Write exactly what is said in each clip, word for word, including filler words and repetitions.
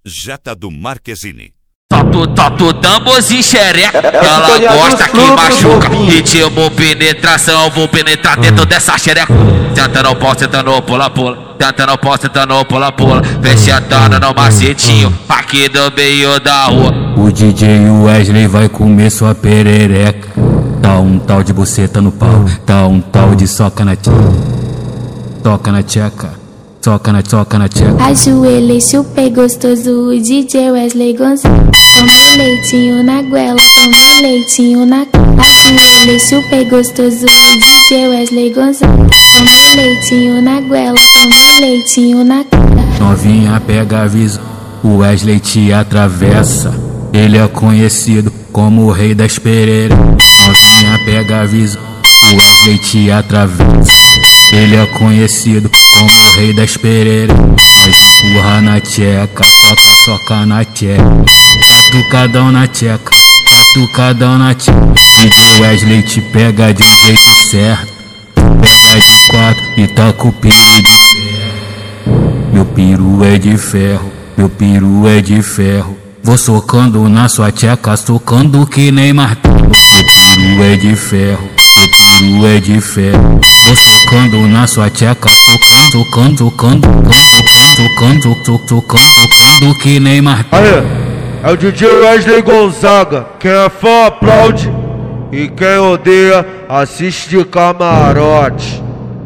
Jetta do Marquezine. Toco, toco tamborzinho xereca, ela gosta que machuca. Ritmo, penetração, vou penetrar dentro dessa xereca. Senta no pau, senta no pula, pula. Senta no pau, senta no pula, pula. Vem sentando no macetinho, aqui do meio da rua. O D J Wesley vai comer sua perereca. Tá um tal de buceta no pau, tá um tal de soca na tcheca. Toca na tcheca. Soca na, soca na tcheca. Ajoelhei, chupei gostoso, o D J Wesley Gonzaga. Tomei leitinho na goela, tomei leitinho na cara. Ajoelhei, chupei gostoso, o D J Wesley Gonzaga. Tomei leitinho na goela, tomei leitinho na cara. Novinha pega a visão, o Wesley te atravessa. Ele é conhecido como o rei das pereiras. Novinha pega a visão, o Wesley te atravessa. Ele é conhecido como o rei das pereiras. Vai empurrar na tcheca, soca, soca na tcheca. Catucadão na tcheca, catucadão na tcheca. D J Wesley te pega de um jeito certo. Pega de quatro e taca o piru de ferro. Meu piru é de ferro, meu piru é de ferro. Vou socando na sua tcheca, socando que nem martelo. Meu piru é de ferro, meu piru é de ferro. Vou socando na sua tcheca, socando, socando, socando, socando, socando, socando, socando que nem martelo. Aê, é o D J Wesley Gonzaga. Quem é fã aplaude e quem odeia assiste de camarote.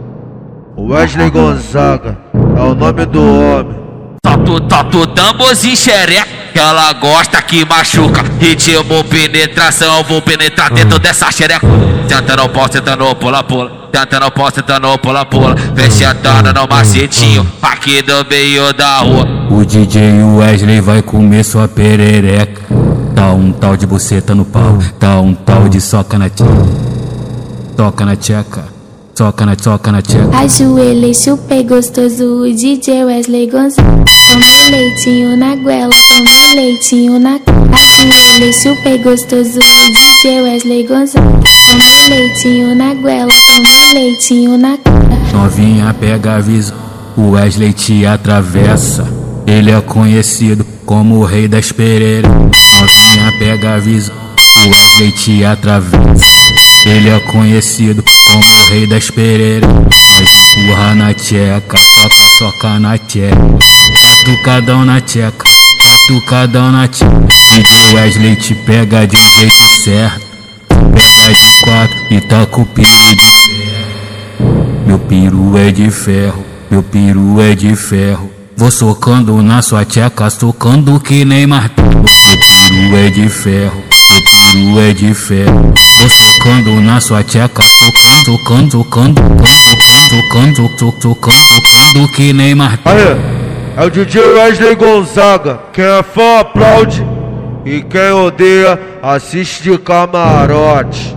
O Wesley Gonzaga é o nome do homem. Toco, toco tamborzinho xereca, ela gosta que machuca. Ritmo, penetração, vou penetrar dentro dessa xereca. Senta no pau, senta no pula, pula. Senta no pau, senta no pula, pula. Vem sentando no macetinho, aqui do meio da rua. O D J Wesley vai comer sua perereca. Tá um tal de buceta no pau, tá um tal de soca na tcheca. Toca na tcheca. Soca na, soca na tcheca. Ajoelhei, chupei gostoso, o D J Wesley Gonzaga. Tomei leitinho na goela, tomei leitinho na cara. Ajoelhei, chupei gostoso, o D J Wesley Gonzaga. Tomei leitinho na goela, tomei leitinho na cara. Novinha pega a visão, o Wesley te atravessa. Ele é conhecido como o rei das pereiras. Novinha pega a visão, o Wesley te atravessa. Ele é conhecido como o rei das pereiras. Vai empurrar na tcheca, soca, soca na tcheca. Catucadão na tcheca, catucadão na tcheca. D J Wesley te pega de um jeito certo. Pega de quatro e taca o piru de ferro. Meu piru é de ferro, meu piru é de ferro. Vou socando na sua tcheca, socando que nem martelo. Meu piru é de ferro, meu piru é de ferro. Vou socando na sua tcheca, socando, socando, socando, socando, socando, socando, socando que nem martelo. Aê, é o D J Wesley Gonzaga. Quem é fã aplaude e quem odeia assiste de camarote.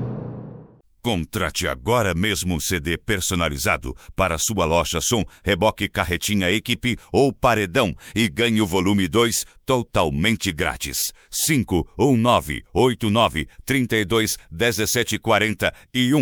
Contrate agora mesmo um C D personalizado para sua loja som, reboque, carretinha, equipe ou paredão e ganhe o volume dois totalmente grátis. cinco um nove oito nove três dois um sete quatro um